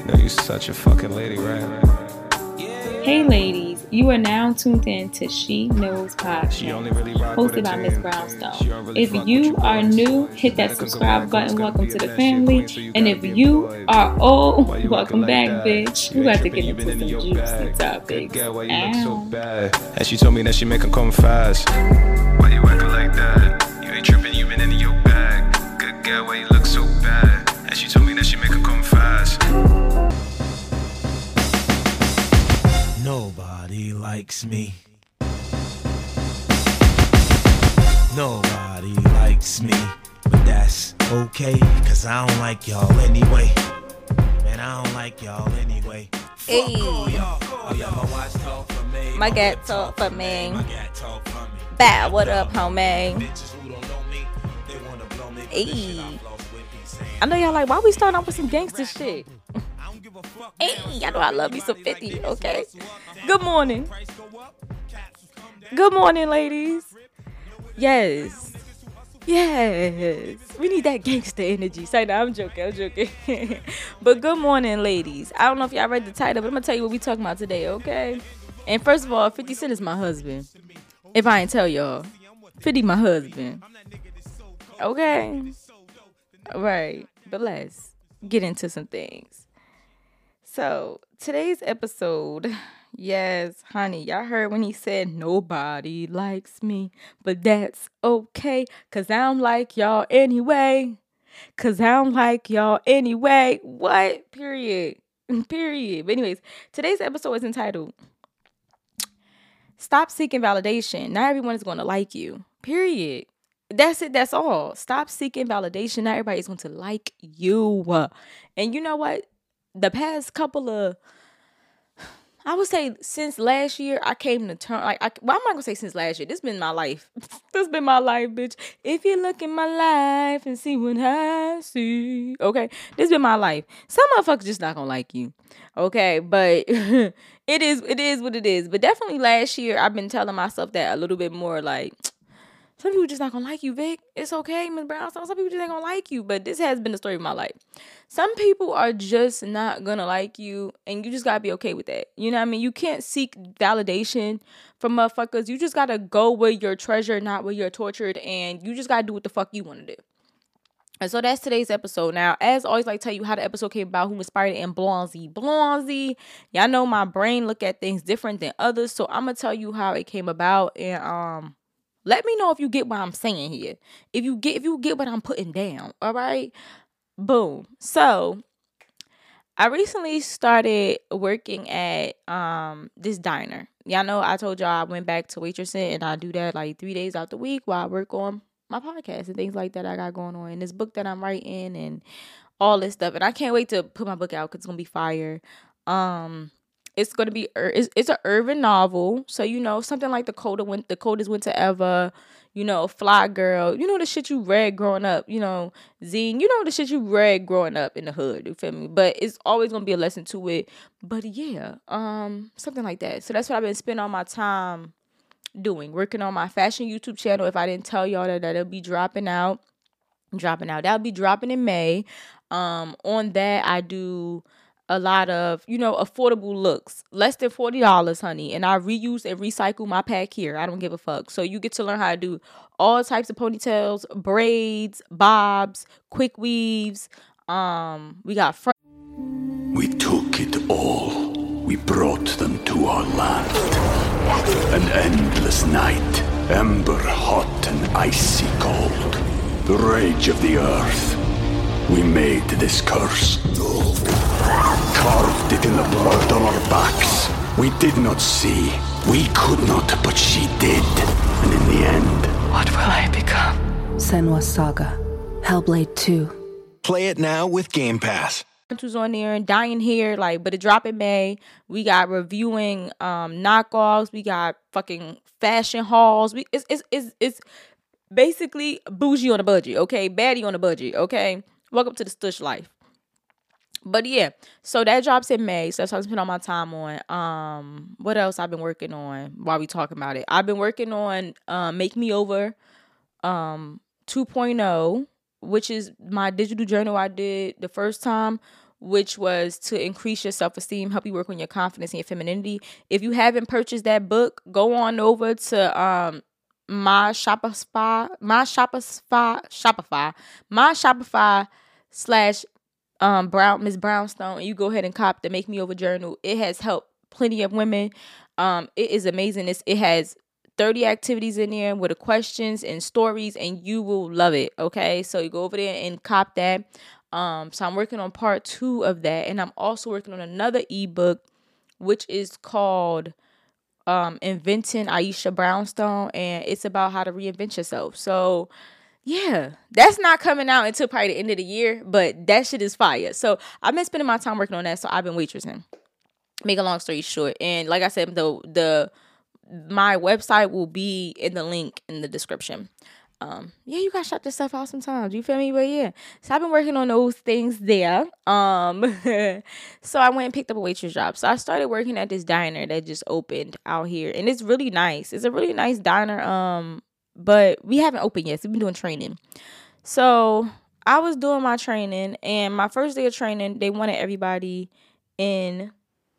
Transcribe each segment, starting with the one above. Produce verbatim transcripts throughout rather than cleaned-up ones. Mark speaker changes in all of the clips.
Speaker 1: Yo, you such a fucking lady, right?
Speaker 2: Hey ladies, you are now tuned in to She Knows Podcast,
Speaker 1: Really
Speaker 2: hosted by Miss Brownstone. Really if you are new, hit that subscribe button, welcome to the family. So and if you are old, you welcome back, like bitch. We about to get into some juicy topics.
Speaker 1: So and she told me that she make her come fast. Why you acting like that? You ain't tripping, you been in your bag. Good girl, why you look so bad? And she told me that she make her come fast.
Speaker 3: Nobody likes me. Nobody likes me. But that's okay, cause I don't like y'all anyway. Man, I don't like y'all anyway.
Speaker 4: Hey.
Speaker 3: Oh, yeah, my watch talk for me.
Speaker 4: My gat talk for me.
Speaker 3: My gat talk for me.
Speaker 4: Bow, what up, homie?
Speaker 3: Bitches who don't know me, they wanna blow me.
Speaker 4: Hey. I know y'all like, why we starting off with some gangster shit? Hey, I know I love you some fifty, okay? Good morning. Good morning, ladies. Yes. Yes. We need that gangster energy. Say no, I'm joking, I'm joking. But good morning, ladies. I don't know if y'all read the title, but I'm going to tell you what we talking about today, okay? And first of all, fifty Cent is my husband. If I ain't tell y'all. fifty my husband. Okay? Right. But let's get into some things. So, today's episode, yes, honey, y'all heard when he said, nobody likes me, but that's okay, because I don't like y'all anyway, because I don't like y'all anyway, what, period, period. But anyways, today's episode is entitled, Stop Seeking Validation. Not everyone is going to like you, period. That's it. That's all. Stop seeking validation. Not everybody's going to like you. And you know what? The past couple of, I would say since last year, I came to term, like, I, well, I'm not going to say since last year. This been my life. This been my life, bitch. If you look in my life and see what I see. Okay. This been my life. Some motherfuckers just not going to like you. Okay. But it is, it is what it is. But definitely last year, I've been telling myself that a little bit more, like, some people just not gonna like you, Vic. It's okay, Miss Brownstone. Some people just ain't gonna like you. But this has been the story of my life. Some people are just not gonna like you, and you just gotta be okay with that. You know what I mean? You can't seek validation from motherfuckers. You just gotta go where you're treasured, not where you're tortured, and you just gotta do what the fuck you wanna do. And so that's today's episode. Now, as always, I like tell you how the episode came about, who inspired it, and Blonsey. Blonsey, y'all know my brain look at things different than others, so I'm gonna tell you how it came about, and um. let me know if you get what I'm saying here. If you get if you get what I'm putting down, all right? Boom. So, I recently started working at um this diner. Y'all know I told y'all I went back to waitressing, and I do that like three days out the week while I work on my podcast and things like that I got going on. And this book that I'm writing and all this stuff. And I can't wait to put my book out because it's going to be fire. Um... It's going to be, it's, it's an urban novel. So, you know, something like the cold, the coldest winter ever, you know, Fly Girl, you know, the shit you read growing up, you know, Zine, you know, the shit you read growing up in the hood, you feel me? But it's always going to be a lesson to it. But yeah, um, something like that. So that's what I've been spending all my time doing, working on my fashion YouTube channel. If I didn't tell y'all that, that'll be dropping out, dropping out. That'll be dropping in May. Um, on that, I do a lot of, you know, affordable looks, less than forty dollars, honey. And I reuse and recycle my pack here. I don't give a fuck. So you get to learn how to do all types of ponytails, braids, bobs, quick weaves. Um, we got front.
Speaker 5: We took it all. We brought them to our land. An endless night, ember hot and icy cold. The rage of the earth. We made this curse. Carved it in the blood on our backs. We did not see. We could not, but she did. And in the end,
Speaker 6: what will I become?
Speaker 7: Senua's Saga. Hellblade two.
Speaker 3: Play it now with Game Pass.
Speaker 4: Who's on there and dying here, like, but it drop in May. We got reviewing um knockoffs. We got fucking fashion hauls. We it's it's it's, it's basically bougie on a budget, okay? Baddie on a budget, okay? Welcome to the Stush life. But yeah, so that drops in May. So that's what I spend all my time on. Um, what else I've been working on while we talking about it? I've been working on um, Make Me Over um, two point oh, which is my digital journal I did the first time which was to increase your self-esteem, help you work on your confidence and your femininity. If you haven't purchased that book, go on over to um my Shopify, my Shopify, Shopify, my Shopify slash um Brown Miss Brownstone, and you go ahead and cop the Make Me Over journal. It has helped plenty of women. Um, it is amazing. It's, it has thirty activities in there with the questions and stories, and you will love it. Okay, so you go over there and cop that. Um, so I'm working on part two of that, and I'm also working on another ebook, which is called um, Inventing Aisha Brownstone, and it's about how to reinvent yourself. So yeah, that's not coming out until probably the end of the year, but that shit is fire. So I've been spending my time working on that. So I've been waitressing. Make a long story short, and like I said, the the my website will be in the link in the description. Um, yeah, you gotta shop this stuff out sometimes. You feel me? But yeah, so I've been working on those things there. Um, so I went and picked up a waitress job. So I started working at this diner that just opened out here, and it's really nice. It's a really nice diner. Um, but we haven't opened yet. So we've been doing training. So I was doing my training, and my first day of training, they wanted everybody in.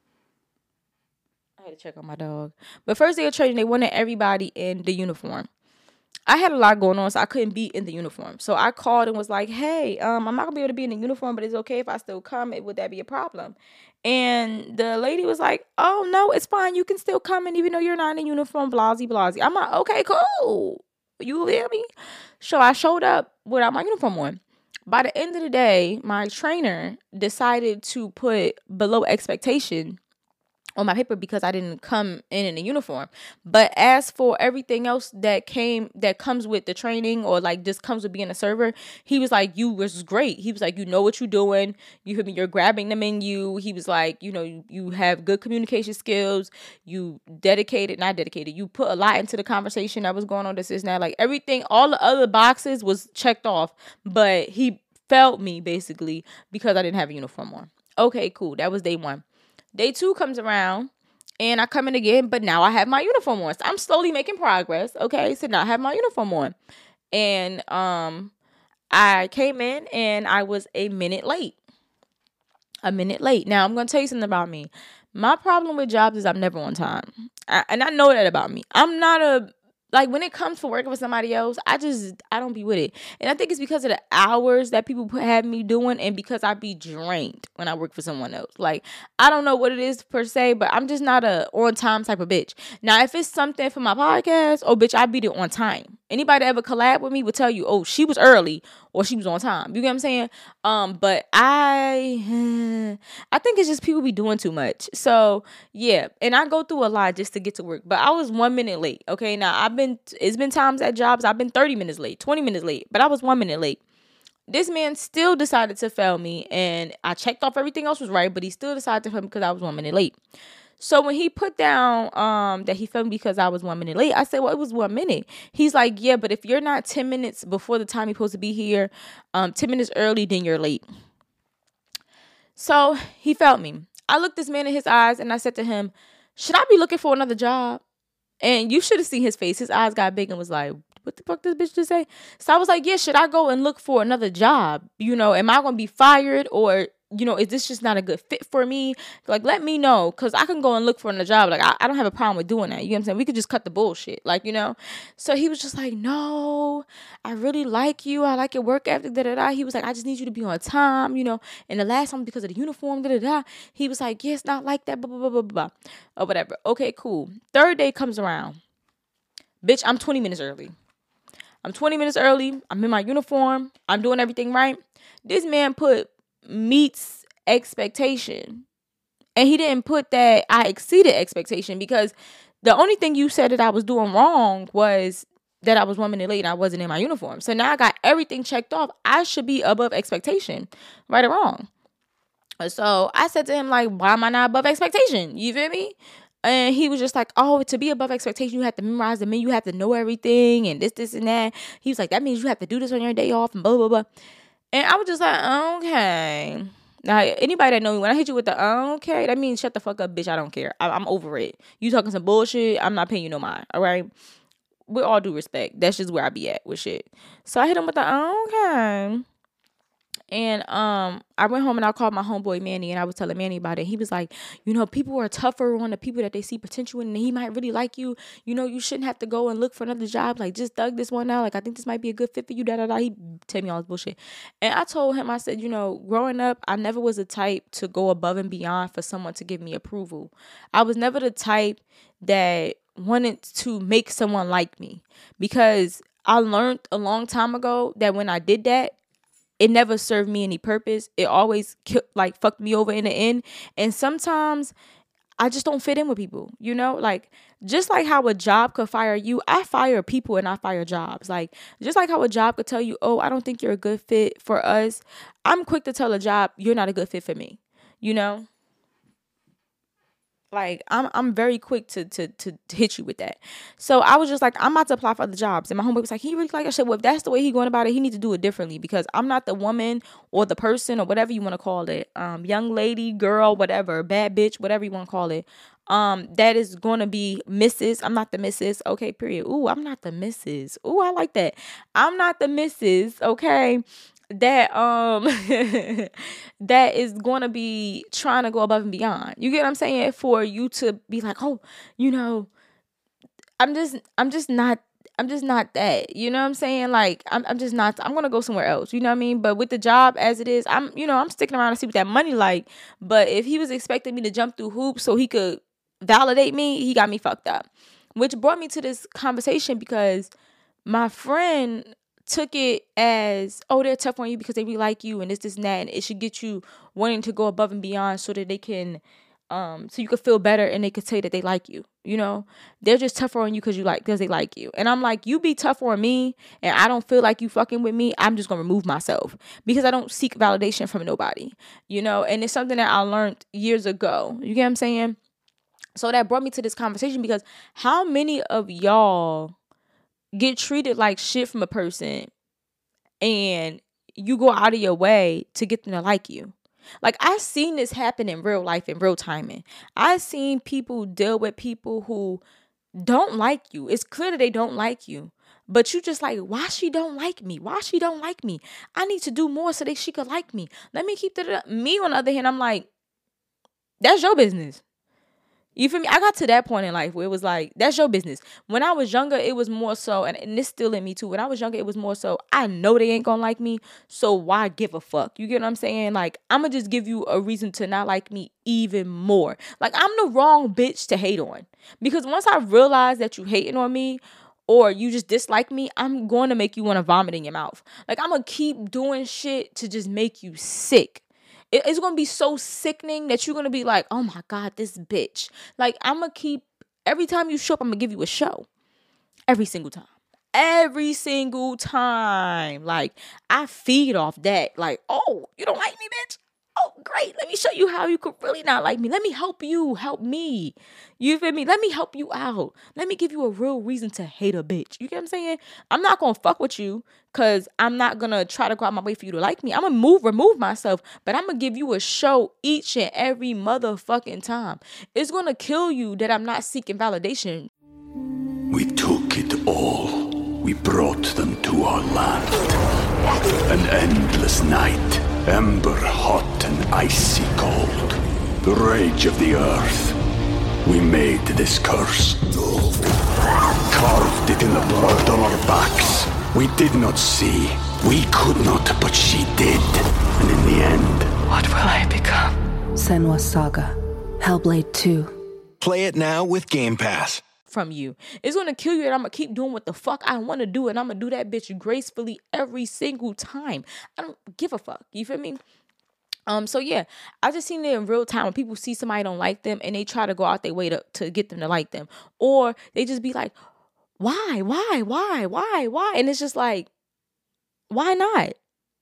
Speaker 4: I had to check on my dog. But first day of training, they wanted everybody in the uniform. I had a lot going on, so I couldn't be in the uniform. So I called and was like, hey, um, I'm not going to be able to be in the uniform, but it's okay if I still come. Would that be a problem? And the lady was like, oh, no, it's fine. You can still come in even though you're not in uniform, blasey, blasey. I'm like, okay, cool. You hear me? So I showed up without my uniform on. By the end of the day, my trainer decided to put below expectation on my paper because I didn't come in in a uniform. But as for everything else that came, that comes with the training or like just comes with being a server, he was like, you was great. He was like, you know what you're doing. You hear me? You're grabbing the menu. He was like, you know, you, you have good communication skills. You dedicated, not dedicated. You put a lot into the conversation that was going on. This is now like everything, all the other boxes was checked off, but he felt me basically because I didn't have a uniform on. Okay, cool. That was day one. Day two comes around, and I come in again, but now I have my uniform on. So I'm slowly making progress, okay? So now I have my uniform on. And um, I came in, and I was a minute late. A minute late. Now, I'm going to tell you something about me. My problem with jobs is I'm never on time. I, and I know that about me. I'm not a... Like, when it comes for working with somebody else, I just, I don't be with it. And I think it's because of the hours that people have me doing and because I be drained when I work for someone else. Like, I don't know what it is per se, but I'm just not a on-time type of bitch. Now, if it's something for my podcast, oh, bitch, I be there on time. Anybody that ever collab with me would tell you, oh, she was early or she was on time. You get what I'm saying? Um, but I, I think it's just people be doing too much. So, yeah. And I go through a lot just to get to work. But I was one minute late. Okay, now I've been, it's been times at jobs I've been thirty minutes late, twenty minutes late. But I was one minute late. This man still decided to fail me. And I checked off everything else was right. But he still decided to fail me because I was one minute late. So when he put down um that he failed me because I was one minute late, I said, well, it was one minute. He's like, yeah, but if you're not ten minutes before the time you're supposed to be here, um, ten minutes early, then you're late. So he failed me. I looked this man in his eyes and I said to him, should I be looking for another job? And you should have seen his face. His eyes got big and was like, what the fuck this bitch just say? So I was like, yeah, should I go and look for another job? You know, am I going to be fired or... You know, is this just not a good fit for me? Like, let me know, because I can go and look for another job. Like, I, I don't have a problem with doing that. You know what I'm saying? We could just cut the bullshit. Like, you know? So he was just like, no, I really like you. I like your work ethic, da da da. He was like, I just need you to be on time, you know? And the last time, because of the uniform, da da da. He was like, yeah, it's not like that, blah, blah, blah, blah, blah. Or whatever. Okay, cool. Third day comes around. Bitch, I'm twenty minutes early. I'm twenty minutes early. I'm in my uniform. I'm doing everything right. This man put meets expectation, and he didn't put that I exceeded expectation, because the only thing you said that I was doing wrong was that I was one minute late and I wasn't in my uniform. So now I got everything checked off. I should be above expectation, right or wrong. So I said to him, like, why am I not above expectation? You feel me? And he was just like, oh, to be above expectation, you have to memorize the menu, you have to know everything, and this, this, and that. He was like, that means you have to do this on your day off, and blah, blah, blah. And I was just like, okay. Now, anybody that know me, when I hit you with the okay, that means shut the fuck up, bitch. I don't care. I, I'm over it. You talking some bullshit, I'm not paying you no mind, all right? With all due respect, that's just where I be at with shit. So I hit him with the okay. And um, I went home and I called my homeboy Manny, and I was telling Manny about it. He was like, you know, people are tougher on the people that they see potential in, and he might really like you. You know, you shouldn't have to go and look for another job. Like, just thug this one out. Like, I think this might be a good fit for you. Da da da. He tell me all this bullshit. And I told him, I said, you know, growing up, I never was the type to go above and beyond for someone to give me approval. I was never the type that wanted to make someone like me, because I learned a long time ago that when I did that, it never served me any purpose. It always like fucked me over in the end. And sometimes I just don't fit in with people, you know, like just like how a job could fire you, I fire people and I fire jobs. Like just like how a job could tell you, oh, I don't think you're a good fit for us. I'm quick to tell a job, you're not a good fit for me, you know. Like, I'm I'm very quick to, to to hit you with that. So I was just like, I'm about to apply for other jobs. And my homeboy was like, he really like I said, well, if that's the way he going about it, he needs to do it differently, because I'm not the woman or the person or whatever you want to call it. Um, young lady, girl, whatever, bad bitch, whatever you want to call it. Um, that is going to be Missus I'm not the Missus Okay, period. Ooh, I'm not the Missus Ooh, I like that. I'm not the Missus Okay. That um that is going to be trying to go above and beyond. You get what I'm saying? For you to be like, oh, you know, I'm just I'm just not I'm just not that. You know what I'm saying? Like I'm I'm just not I'm going to go somewhere else. You know what I mean? But with the job as it is, I'm you know, I'm sticking around to see what that money like. But if he was expecting me to jump through hoops so he could validate me, he got me fucked up. Which brought me to this conversation because my friend took it as, oh, they're tough on you because they really like you and this, this, and that, and it should get you wanting to go above and beyond so that they can, um, so you could feel better and they could say that they like you. You know, they're just tougher on you because you like because they like you. And I'm like, you be tougher on me, and I don't feel like you fucking with me. I'm just gonna remove myself because I don't seek validation from nobody. You know, and it's something that I learned years ago. You get what I'm saying? So that brought me to this conversation because how many of y'all get treated like shit from a person and you go out of your way to get them to like you? Like, I've seen this happen in real life, in real timing. I've seen people deal with people who don't like you. It's clear that they don't like you, but you just like, why she don't like me? Why she don't like me? I need to do more so that she could like me. Let me keep that up. Me, on the other hand, I'm like, that's your business. You feel me? I got to that point in life where it was like, that's your business. When I was younger, it was more so, and, and it's still in me too. When I was younger, it was more so, I know they ain't gonna like me, so why give a fuck? You get what I'm saying? Like, I'm gonna just give you a reason to not like me even more. Like, I'm the wrong bitch to hate on. Because once I realize that you hating on me, or you just dislike me, I'm going to make you want to vomit in your mouth. Like, I'm gonna keep doing shit to just make you sick. It's going to be so sickening that you're going to be like, oh my God, this bitch. Like, I'm going to keep, every time you show up, I'm going to give you a show. Every single time. Every single time. Like, I feed off that. Like, oh, you don't like me, bitch? Oh, great. Let me show you how you could really not like me. Let me help you. Help me. You feel me? Let me help you out. Let me give you a real reason to hate a bitch. You get what I'm saying? I'm not going to fuck with you because I'm not going to try to go out my way for you to like me. I'm going to move, remove myself, but I'm going to give you a show each and every motherfucking time. It's going to kill you that I'm not seeking validation.
Speaker 5: We took it all. We brought them to our land. An endless night. Ember hot and icy cold. The rage of the earth. We made this curse. Carved it in the blood on our backs. We did not see. We could not, but she did. And in the end,
Speaker 7: what will I become? Senua's Saga. Hellblade two.
Speaker 3: Play it now with Game Pass.
Speaker 4: From you. It's going to kill you, and I'm going to keep doing what the fuck I want to do, and I'm going to do that bitch gracefully every single time. I don't give a fuck. You feel me? Um, so yeah, I just seen it in real time when people see somebody don't like them and they try to go out their way to, to get them to like them. Or they just be like, why, why, why, why, why? And it's just like, why not?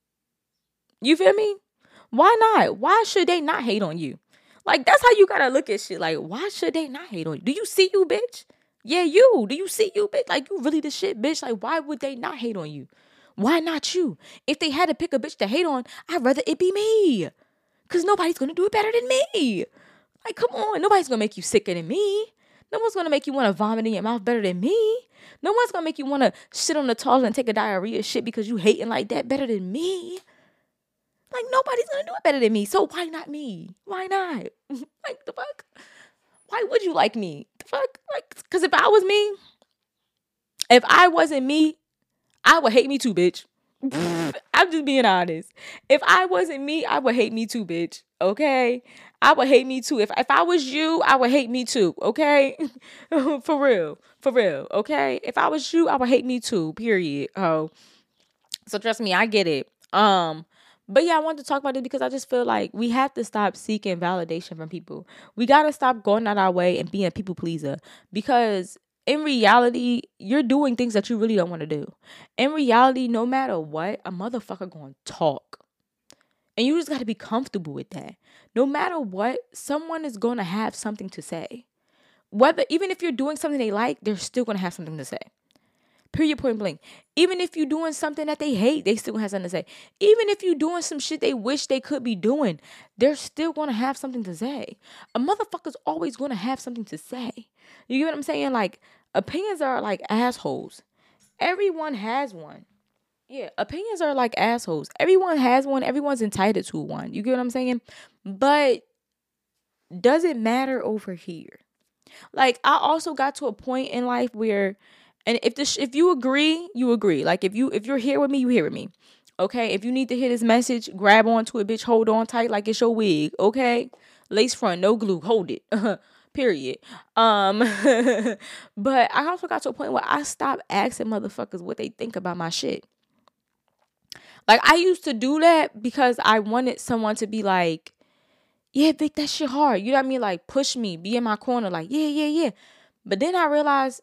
Speaker 4: You feel me? Why not? Why should they not hate on you? Like, that's how you gotta look at shit. Like, why should they not hate on you? Do you see you, bitch? Yeah, you. Do you see you, bitch? Like, you really the shit, bitch. Like, why would they not hate on you? Why not you? If they had to pick a bitch to hate on, I'd rather it be me. Because nobody's going to do it better than me. Like, come on. Nobody's going to make you sicker than me. No one's going to make you want to vomit in your mouth better than me. No one's going to make you want to sit on the toilet and take a diarrhea shit because you hating like that better than me. Like, nobody's gonna do it better than me. So why not me? Why not? Like, the fuck? Why would you like me? The fuck? Like, because if I was me, if I wasn't me, I would hate me too, bitch. I'm just being honest. If I wasn't me, I would hate me too, bitch. Okay? I would hate me too. If if I was you, I would hate me too. Okay? For real. For real. Okay? If I was you, I would hate me too. Period. Oh. So trust me, I get it. Um, but yeah, I wanted to talk about it because I just feel like we have to stop seeking validation from people. We gotta stop going out our way and being a people pleaser, because in reality, you're doing things that you really don't want to do. In reality, no matter what, a motherfucker gonna talk. And you just got to be comfortable with that. No matter what, someone is going to have something to say. Whether, even if you're doing something they like, they're still going to have something to say. Period, point blank. Even if you're doing something that they hate, they still have something to say. Even if you're doing some shit they wish they could be doing, they're still going to have something to say. A motherfucker's always going to have something to say. You get what I'm saying? Like, opinions are like assholes. Everyone has one. Yeah, opinions are like assholes. Everyone has one. Everyone's entitled to one. You get what I'm saying? But does it matter over here? Like, I also got to a point in life where, and if this, if you agree, you agree. Like, if you if you're here with me, you here with me. Okay? If you need to hear this message, grab onto it, bitch. Hold on tight like it's your wig. Okay? Lace front, no glue. Hold it. Period. Um, but I also got to a point where I stopped asking motherfuckers what they think about my shit. Like, I used to do that because I wanted someone to be like, yeah, Vic, that shit hard. You know what I mean? Like, push me, be in my corner, like, yeah, yeah, yeah. But then I realized,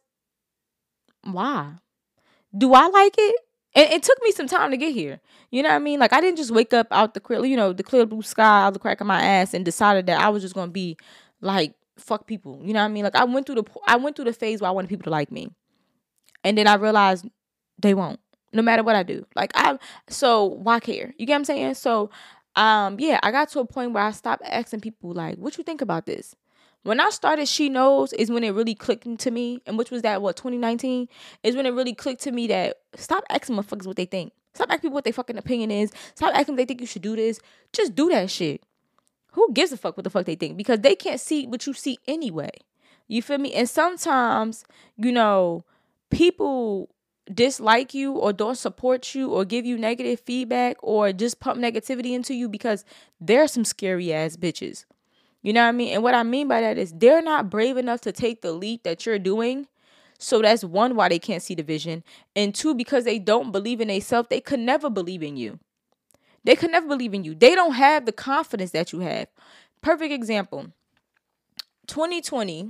Speaker 4: why? Do I like it? And it took me some time to get here. You know what I mean? Like, I didn't just wake up out the clear, you know, the clear blue sky out the crack of my ass and decided that I was just going to be like, fuck people. You know what I mean? Like, I went through the, I went through the phase where I wanted people to like me. And then I realized they won't. No matter what I do. Like, I, so why care? You get what I'm saying? So, um, yeah, I got to a point where I stopped asking people, like, what you think about this? When I started She Knows is when it really clicked to me. And which was that, what, twenty nineteen? Is when it really clicked to me that stop asking motherfuckers what they think. Stop asking people what their fucking opinion is. Stop asking them they think you should do this. Just do that shit. Who gives a fuck what the fuck they think? Because they can't see what you see anyway. You feel me? And sometimes, you know, people dislike you or don't support you or give you negative feedback or just pump negativity into you because they're some scary ass bitches. You know what I mean? And what I mean by that is they're not brave enough to take the leap that you're doing. So that's one, why they can't see the vision. And two, because they don't believe in themselves, they could never believe in you. They could never believe in you. They don't have the confidence that you have. Perfect example. twenty twenty.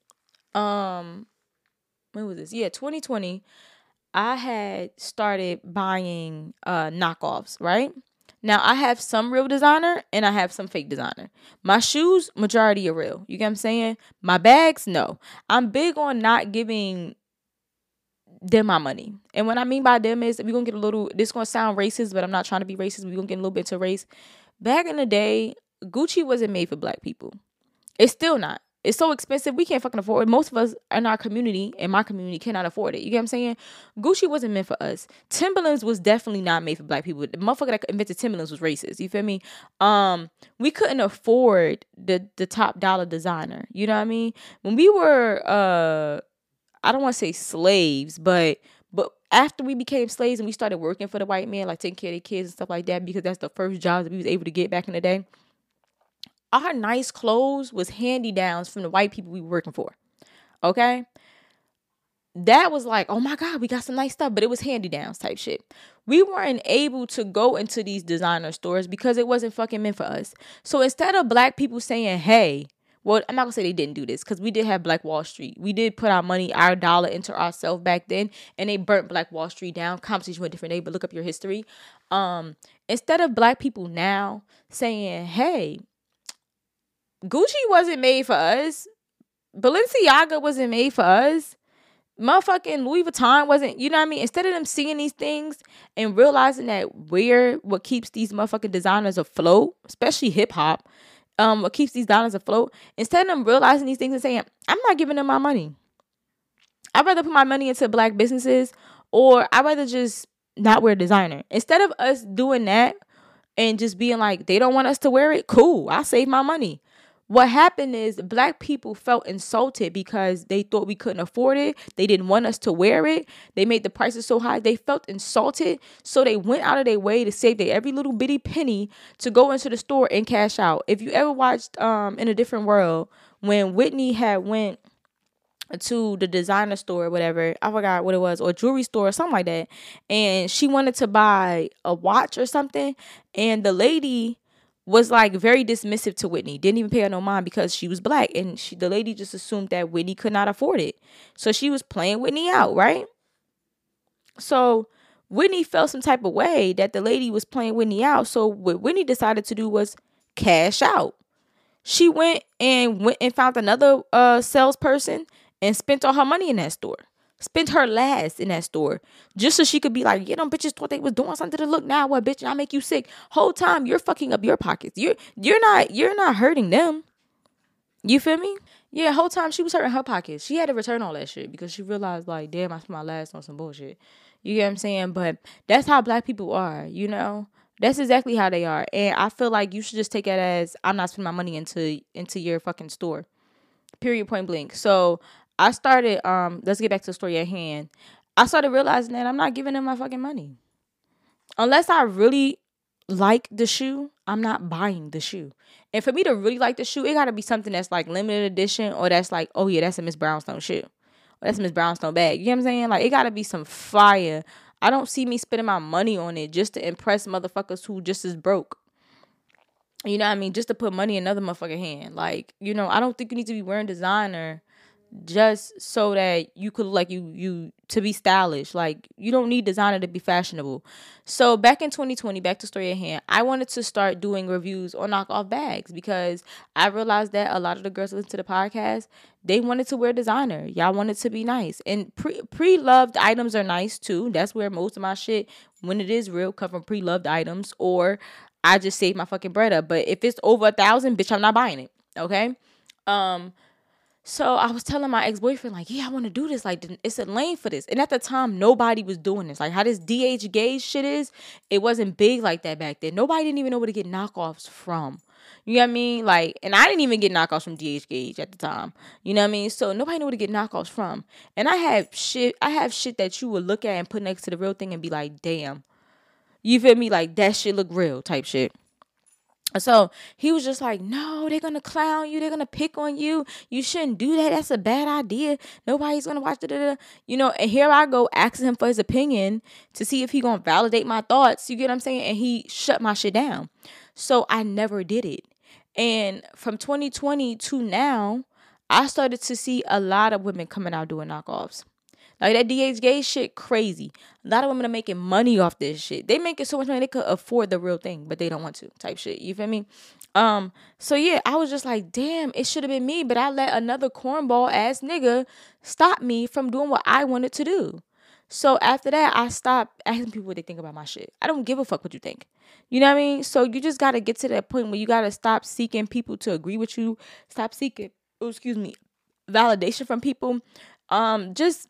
Speaker 4: Um, when was this? Yeah, twenty twenty. I had started buying uh, knockoffs, right? Now, I have some real designer and I have some fake designer. My shoes, majority are real. You get what I'm saying? My bags, no. I'm big on not giving them my money. And what I mean by them is, we're going to get a little, this going to sound racist, but I'm not trying to be racist. We're going to get a little bit to race. Back in the day, Gucci wasn't made for black people. It's still not. It's so expensive, we can't fucking afford it. Most of us in our community, in my community, cannot afford it. You get what I'm saying? Gucci wasn't meant for us. Timberlands was definitely not made for black people. The motherfucker that invented Timberlands was racist. You feel me? Um, we couldn't afford the the top dollar designer. You know what I mean? When we were, uh, I don't want to say slaves, but but after we became slaves and we started working for the white man, like taking care of their kids and stuff like that, because that's the first jobs that we was able to get back in the day. Our nice clothes was hand-me-downs from the white people we were working for. Okay? That was like, oh my God, we got some nice stuff. But it was hand-me-downs type shit. We weren't able to go into these designer stores because it wasn't fucking meant for us. So instead of black people saying, hey, well, I'm not going to say they didn't do this because we did have Black Wall Street. We did put our money, our dollar into ourselves back then. And they burnt Black Wall Street down. Conversation went different day, but look up your history. Um, instead of black people now saying, hey, Gucci wasn't made for us. Balenciaga wasn't made for us. Motherfucking Louis Vuitton wasn't, you know what I mean? Instead of them seeing these things and realizing that we're what keeps these motherfucking designers afloat, especially hip hop, um, what keeps these designers afloat, instead of them realizing these things and saying, I'm not giving them my money. I'd rather put my money into black businesses, or I'd rather just not wear designer. Instead of us doing that, and just being like, they don't want us to wear it. Cool. I save my money. What happened is black people felt insulted because they thought we couldn't afford it. They didn't want us to wear it. They made the prices so high. They felt insulted. So they went out of their way to save their every little bitty penny to go into the store and cash out. If you ever watched um In a Different World, when Whitney had went to the designer store or whatever, I forgot what it was, or jewelry store or something like that, and she wanted to buy a watch or something, and the lady was like very dismissive to Whitney, didn't even pay her no mind because she was black, and she, the lady just assumed that Whitney could not afford it, so she was playing Whitney out, right? So Whitney felt some type of way that the lady was playing Whitney out, so what Whitney decided to do was cash out. She went and went and found another uh salesperson and spent all her money in that store. Spent her last in that store. Just so she could be like, yeah, them bitches thought they was doing something to look. Now what, bitch? I make you sick. Whole time you're fucking up your pockets. You're you're not you're not hurting them. You feel me? Yeah, whole time she was hurting her pockets. She had to return all that shit because she realized, like, damn, I spent my last on some bullshit. You get what I'm saying? But that's how black people are, you know? That's exactly how they are. And I feel like you should just take it as, I'm not spending my money into into your fucking store. Period, point blank. So I started, um, let's get back to the story at hand. I started realizing that I'm not giving them my fucking money. Unless I really like the shoe, I'm not buying the shoe. And for me to really like the shoe, it got to be something that's like limited edition, or that's like, oh yeah, that's a Miss Brownstone shoe. Or that's a Miss Brownstone bag. You know what I'm saying? Like, it got to be some fire. I don't see me spending my money on it just to impress motherfuckers who just is broke. You know what I mean? Just to put money in another motherfucking hand. Like, you know, I don't think you need to be wearing designer just so that you could look like you you to be stylish. Like, you don't need designer to be fashionable. So back in twenty twenty, back to story at hand, I wanted to start doing reviews on knockoff bags because I realized that a lot of the girls who listen to the podcast, they wanted to wear designer. Y'all wanted to be nice. And pre pre-loved items are nice too. That's where most of my shit, when it is real, come from pre-loved items, or I just save my fucking bread up. But if it's over a thousand, bitch, I'm not buying it. Okay? Um So I was telling my ex-boyfriend, like, yeah, I want to do this. Like, it's a lane for this. And at the time, nobody was doing this. Like, how this D H Gauge shit is, it wasn't big like that back then. Nobody didn't even know where to get knockoffs from. You know what I mean? Like, and I didn't even get knockoffs from D H Gauge at the time. You know what I mean? So nobody knew where to get knockoffs from. And I have shit, I have shit that you would look at and put next to the real thing and be like, damn. You feel me? Like, that shit look real type shit. So he was just like, no, they're going to clown you. They're going to pick on you. You shouldn't do that. That's a bad idea. Nobody's going to watch it. You know, and here I go asking him for his opinion to see if he going to validate my thoughts. You get what I'm saying? And he shut my shit down. So I never did it. And from twenty twenty to now, I started to see a lot of women coming out doing knockoffs. Like, that D H Gauge shit, crazy. A lot of women are making money off this shit. They making so much money they could afford the real thing, but they don't want to, type shit. You feel me? Um, so yeah, I was just like, damn, it should have been me, but I let another cornball ass nigga stop me from doing what I wanted to do. So after that, I stopped asking people what they think about my shit. I don't give a fuck what you think. You know what I mean? So you just got to get to that point where you got to stop seeking people to agree with you. Stop seeking, oh, excuse me, validation from people. Um, just...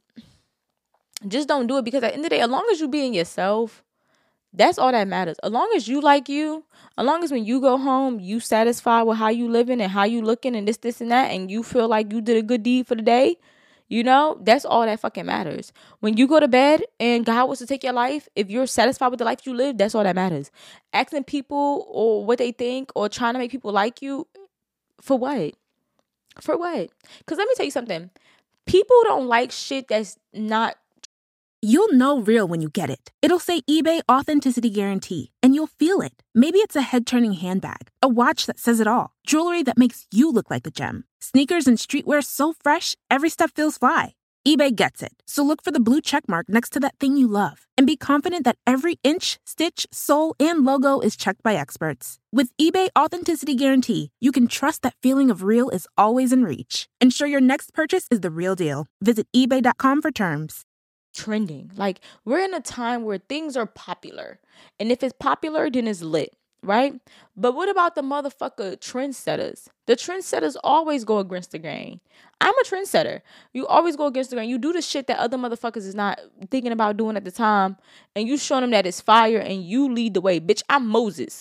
Speaker 4: Just don't do it, because at the end of the day, as long as you being yourself, that's all that matters. As long as you like you, as long as when you go home, you satisfied with how you living and how you looking and this, this, and that, and you feel like you did a good deed for the day, you know, that's all that fucking matters. When you go to bed and God was to take your life, if you're satisfied with the life you live, that's all that matters. Asking people or what they think or trying to make people like you, for what? For what? Because let me tell you something. People don't like shit that's not.
Speaker 6: You'll know real when you get it. It'll say eBay Authenticity Guarantee, and you'll feel it. Maybe it's a head-turning handbag, a watch that says it all, jewelry that makes you look like a gem, sneakers and streetwear so fresh, every step feels fly. eBay gets it. So look for the blue check mark next to that thing you love, and be confident that every inch, stitch, sole, and logo is checked by experts. With eBay Authenticity Guarantee, you can trust that feeling of real is always in reach. Ensure your next purchase is the real deal. Visit ebay dot com for terms.
Speaker 4: Trending. Like, we're in a time where things are popular, and if it's popular, then it's lit, right? But what about the motherfucker trendsetters? The trendsetters always go against the grain. I'm a trendsetter. You always go against the grain. You do the shit that other motherfuckers is not thinking about doing at the time, and you show them that it's fire, and you lead the way. Bitch, I'm Moses.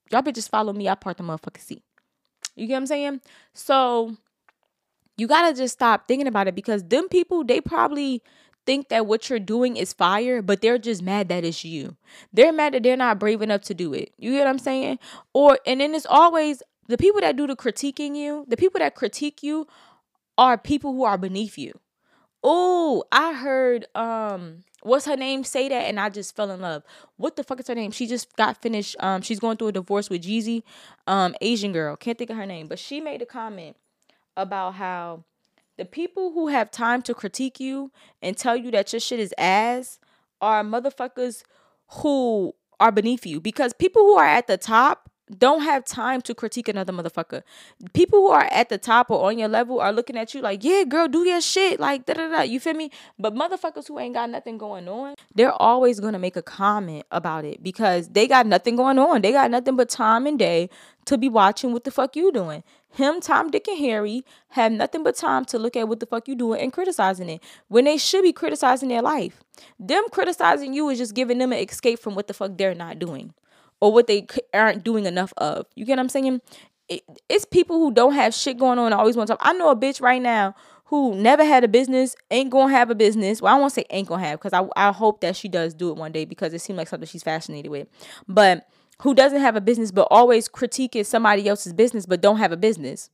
Speaker 4: Y'all bitches follow me. I part the motherfucking sea. You get what I'm saying? So you got to just stop thinking about it, because them people, they probably think that what you're doing is fire, but they're just mad that it's you. They're mad that they're not brave enough to do it. You get what I'm saying? Or, and then it's always the people that do the critiquing you, the people that critique you are people who are beneath you. Oh, I heard, um, what's her name say that, and I just fell in love. What the fuck is her name? She just got finished. Um, she's going through a divorce with Jeezy, um, Asian girl. Can't think of her name, but she made a comment about how the people who have time to critique you and tell you that your shit is ass are motherfuckers who are beneath you, because people who are at the top don't have time to critique another motherfucker. People who are at the top or on your level are looking at you like, yeah, girl, do your shit. Like, da da da. You feel me? But motherfuckers who ain't got nothing going on, they're always going to make a comment about it, because they got nothing going on. They got nothing but time and day to be watching what the fuck you doing. Him, Tom, Dick, and Harry have nothing but time to look at what the fuck you doing and criticizing it, when they should be criticizing their life. Them criticizing you is just giving them an escape from what the fuck they're not doing, or what they aren't doing enough of. You get what I'm saying? It, it's people who don't have shit going on and always want to talk. I know a bitch right now who never had a business, ain't gonna have a business. Well, I won't say ain't gonna have, because I, I hope that she does do it one day, because it seems like something she's fascinated with. But who doesn't have a business, but always critiquing somebody else's business, but don't have a business.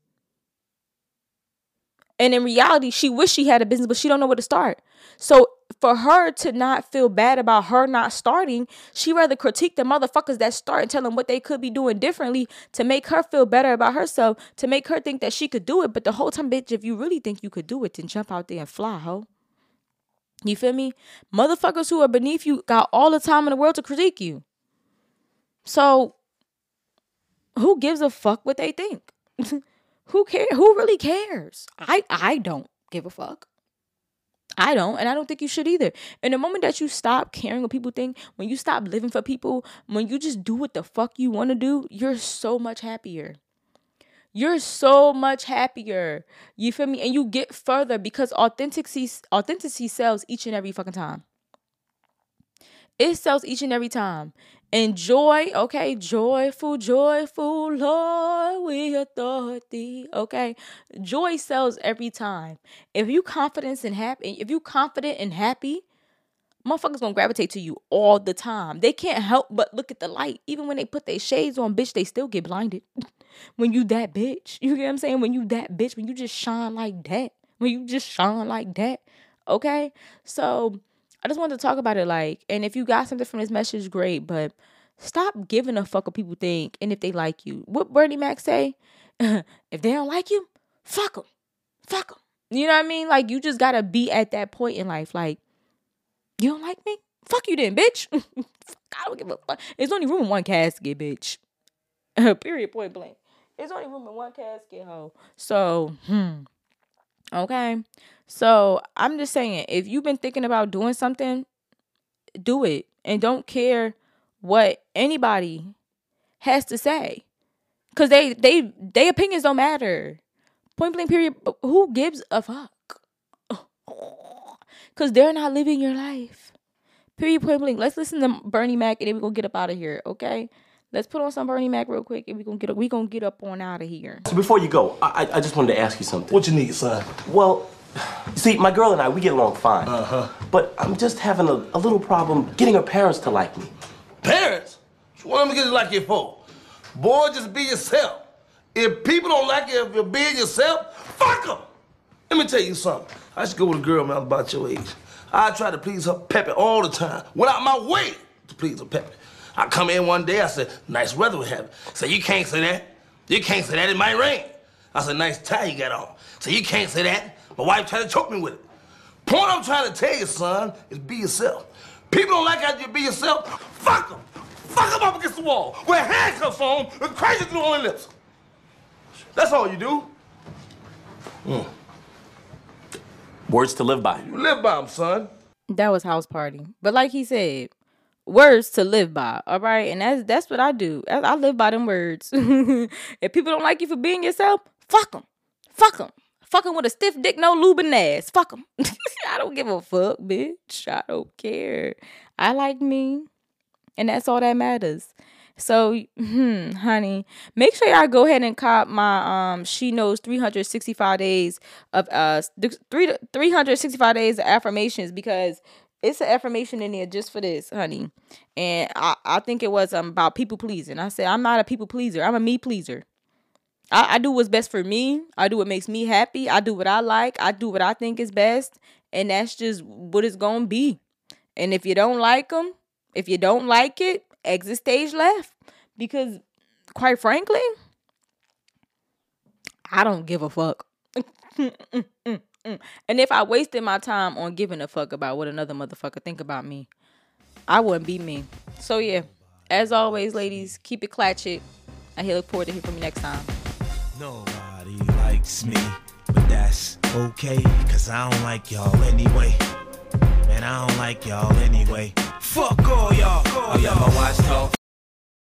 Speaker 4: And in reality, she wish she had a business, but she don't know where to start. So for her to not feel bad about her not starting, she rather critique the motherfuckers that start and tell them what they could be doing differently to make her feel better about herself, to make her think that she could do it. But the whole time, bitch, if you really think you could do it, then jump out there and fly, ho. You feel me? Motherfuckers who are beneath you got all the time in the world to critique you. So who gives a fuck what they think? Who cares? Who really cares? I, I don't give a fuck. I don't, and I don't think you should either. And the moment that you stop caring what people think, when you stop living for people, when you just do what the fuck you want to do, you're so much happier. You're so much happier. You feel me? And you get further, because authenticity, authenticity sells each and every fucking time. It sells each and every time. And joy, okay, joyful, joyful, Lord, we adore thee, okay? Joy sells every time. If you confident and happy, if you confident and happy, motherfuckers gonna gravitate to you all the time. They can't help but look at the light. Even when they put their shades on, bitch, they still get blinded. When you that bitch, you get what I'm saying? When you that bitch, when you just shine like that, when you just shine like that, okay? So I just wanted to talk about it, like, and if you got something from this message, great, but stop giving a fuck what people think and if they like you. What Bernie Mac say? If they don't like you, fuck them. Fuck them. You know what I mean? Like, you just gotta be at that point in life. Like, you don't like me? Fuck you then, bitch. I don't give a fuck. There's only room in one casket, bitch. Period, point blank. There's only room in one casket, ho. So, hmm. Okay. So I'm just saying, if you've been thinking about doing something, do it. And don't care what anybody has to say. Because they, they, they opinions don't matter. Point blank, period. Who gives a fuck? Because they're not living your life. Period, point blank. Let's listen to Bernie Mac and then we're going to get up out of here, okay? Let's put on some Bernie Mac real quick and we're going to get we gonna get up on out of here.
Speaker 8: So before you go, I, I just wanted to ask you something.
Speaker 3: What you need, son?
Speaker 8: Well, see, my girl and I, we get along fine.
Speaker 3: Uh-huh.
Speaker 8: But I'm just having a, a little problem getting her parents to like me.
Speaker 9: Parents? What am I gonna like you for? Boy, just be yourself. If people don't like you if you're being yourself, fuck them. Let me tell you something. I used to go with a girl, man, about your age. I tried to please her Peppy all the time. Went out my way to please her Peppy. I come in one day, I said, nice weather we have. Say, you can't say that. You can't say that, it might rain. I said, nice tie you got on. So you can't say that. My wife tried to choke me with it. Point I'm trying to tell you, son, is be yourself. People don't like how you be yourself. Fuck them. Fuck them up against the wall. Wear handcuffs on and crazy through on their lips. That's all you do. Mm.
Speaker 8: Words to live by.
Speaker 9: You live by them, son.
Speaker 4: That was House Party. But like he said, words to live by, all right? And that's that's what I do. I, I live by them words. If people don't like you for being yourself, fuck them. Fuck them. Fuck them with a stiff dick, no lubing ass. Fuck them. I don't give a fuck, bitch. I don't care. I like me. And that's all that matters. So, hmm, honey, make sure y'all go ahead and cop my um She Knows three hundred sixty-five days of uh three three hundred sixty-five days of affirmations, because it's an affirmation in there just for this, honey. And I, I think it was um, about people pleasing. I said, I'm not a people pleaser. I'm a me pleaser. I, I do what's best for me. I do what makes me happy. I do what I like. I do what I think is best. And that's just what it's going to be. And if you don't like them, if you don't like it, exit stage left. Because quite frankly, I don't give a fuck. And if I wasted my time on giving a fuck about what another motherfucker think about me, I wouldn't be me. So yeah, as always, ladies, keep it clatchet. I look forward to hearing from you next time.
Speaker 3: Nobody likes me, but that's okay, cause I don't like y'all anyway. Man, I don't like y'all anyway. Fuck all y'all. Oh yeah, my watch talk.